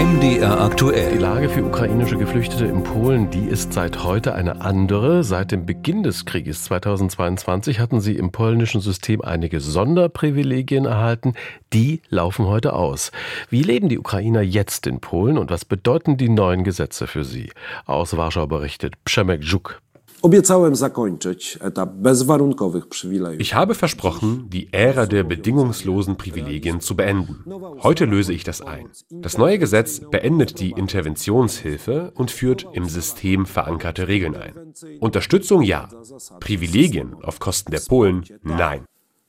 MDR aktuell. Die Lage für ukrainische Geflüchtete in Polen, die ist seit heute eine andere. Seit dem Beginn des Krieges 2022 hatten sie im polnischen System einige Sonderprivilegien erhalten. Die laufen heute aus. Wie leben die Ukrainer jetzt in Polen und was bedeuten die neuen Gesetze für sie? Aus Warschau berichtet Przemek Żuk. Ich habe versprochen, die Ära der bedingungslosen Privilegien zu beenden. Heute löse ich das ein. Das neue Gesetz beendet die Interventionshilfe und führt im System verankerte Regeln ein. Unterstützung ja, Privilegien auf Kosten der Polen nein.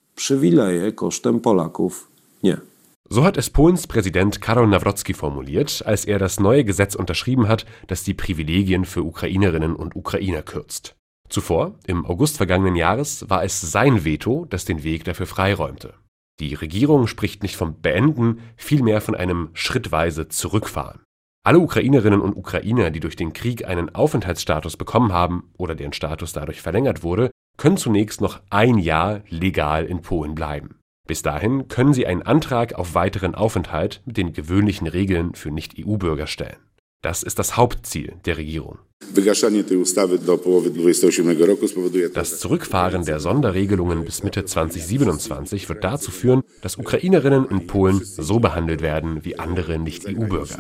So hat es Polens Präsident Karol Nawrocki formuliert, als er das neue Gesetz unterschrieben hat, das die Privilegien für Ukrainerinnen und Ukrainer kürzt. Zuvor, im August vergangenen Jahres, war es sein Veto, das den Weg dafür freiräumte. Die Regierung spricht nicht vom Beenden, vielmehr von einem schrittweise Zurückfahren. Alle Ukrainerinnen und Ukrainer, die durch den Krieg einen Aufenthaltsstatus bekommen haben oder deren Status dadurch verlängert wurde, können zunächst noch ein Jahr legal in Polen bleiben. Bis dahin können sie einen Antrag auf weiteren Aufenthalt mit den gewöhnlichen Regeln für Nicht-EU-Bürger stellen. Das ist das Hauptziel der Regierung. Das Zurückfahren der Sonderregelungen bis Mitte 2027 wird dazu führen, dass Ukrainerinnen in Polen so behandelt werden wie andere Nicht-EU-Bürger,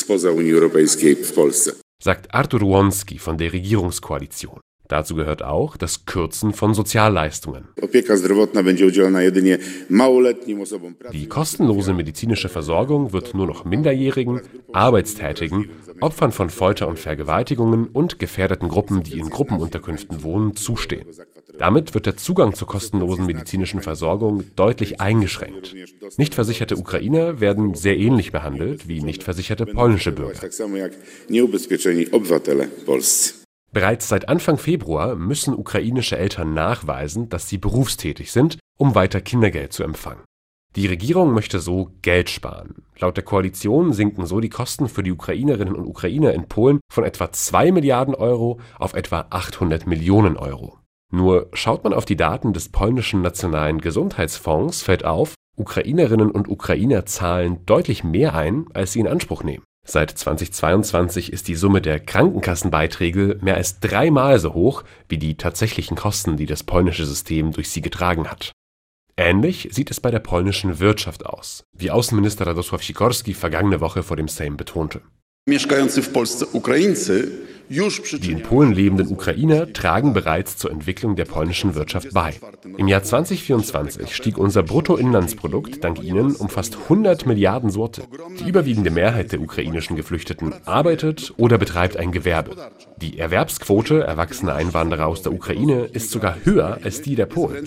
sagt Artur Łącki von der Regierungskoalition. Dazu gehört auch das Kürzen von Sozialleistungen. Die kostenlose medizinische Versorgung wird nur noch Minderjährigen, Arbeitstätigen, Opfern von Folter und Vergewaltigungen und gefährdeten Gruppen, die in Gruppenunterkünften wohnen, zustehen. Damit wird der Zugang zur kostenlosen medizinischen Versorgung deutlich eingeschränkt. Nicht versicherte Ukrainer werden sehr ähnlich behandelt wie nicht versicherte polnische Bürger. Bereits seit Anfang Februar müssen ukrainische Eltern nachweisen, dass sie berufstätig sind, um weiter Kindergeld zu empfangen. Die Regierung möchte so Geld sparen. Laut der Koalition sinken so die Kosten für die Ukrainerinnen und Ukrainer in Polen von etwa 2 Milliarden Euro auf etwa 800 Millionen Euro. Nur schaut man auf die Daten des polnischen Nationalen Gesundheitsfonds, fällt auf, Ukrainerinnen und Ukrainer zahlen deutlich mehr ein, als sie in Anspruch nehmen. Seit 2022 ist die Summe der Krankenkassenbeiträge mehr als 3-mal so hoch wie die tatsächlichen Kosten, die das polnische System durch sie getragen hat. Ähnlich sieht es bei der polnischen Wirtschaft aus, wie Außenminister Radosław Sikorski vergangene Woche vor dem Sejm betonte. Die in Polen lebenden Ukrainer tragen bereits zur Entwicklung der polnischen Wirtschaft bei. Im Jahr 2024 stieg unser Bruttoinlandsprodukt dank ihnen um fast 100 Milliarden Zloty. Die überwiegende Mehrheit der ukrainischen Geflüchteten arbeitet oder betreibt ein Gewerbe. Die Erwerbsquote erwachsener Einwanderer aus der Ukraine ist sogar höher als die der Polen.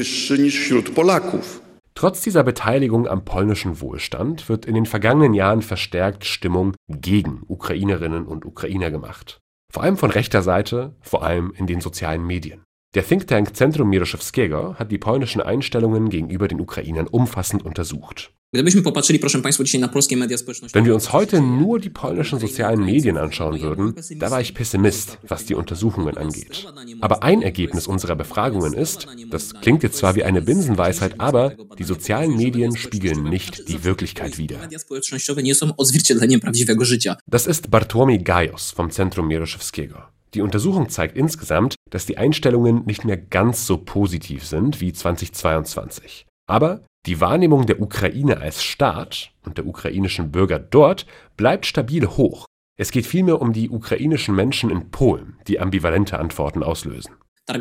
Trotz dieser Beteiligung am polnischen Wohlstand wird in den vergangenen Jahren verstärkt Stimmung gegen Ukrainerinnen und Ukrainer gemacht. Vor allem von rechter Seite, vor allem in den sozialen Medien. Der Think Tank Centrum Mieroszewskiego hat die polnischen Einstellungen gegenüber den Ukrainern umfassend untersucht. Wenn wir uns heute nur die polnischen sozialen Medien anschauen würden, da war ich Pessimist, was die Untersuchungen angeht. Aber ein Ergebnis unserer Befragungen ist, das klingt jetzt zwar wie eine Binsenweisheit, aber die sozialen Medien spiegeln nicht die Wirklichkeit wider. Das ist Bartłomiej Gajos vom Centrum Mieroszewskiego. Die Untersuchung zeigt insgesamt, dass die Einstellungen nicht mehr ganz so positiv sind wie 2022. Aber die Wahrnehmung der Ukraine als Staat und der ukrainischen Bürger dort bleibt stabil hoch. Es geht vielmehr um die ukrainischen Menschen in Polen, die ambivalente Antworten auslösen.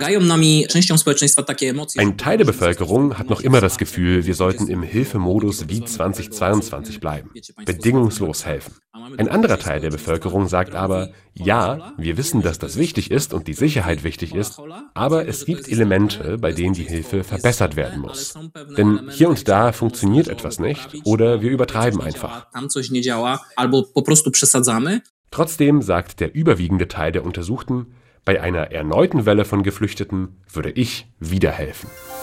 Ein Teil der Bevölkerung hat noch immer das Gefühl, wir sollten im Hilfemodus wie 2022 bleiben, bedingungslos helfen. Ein anderer Teil der Bevölkerung sagt aber, ja, wir wissen, dass das wichtig ist und die Sicherheit wichtig ist, aber es gibt Elemente, bei denen die Hilfe verbessert werden muss. Denn hier und da funktioniert etwas nicht oder wir übertreiben einfach. Trotzdem sagt der überwiegende Teil der Untersuchten, bei einer erneuten Welle von Geflüchteten würde ich wieder helfen.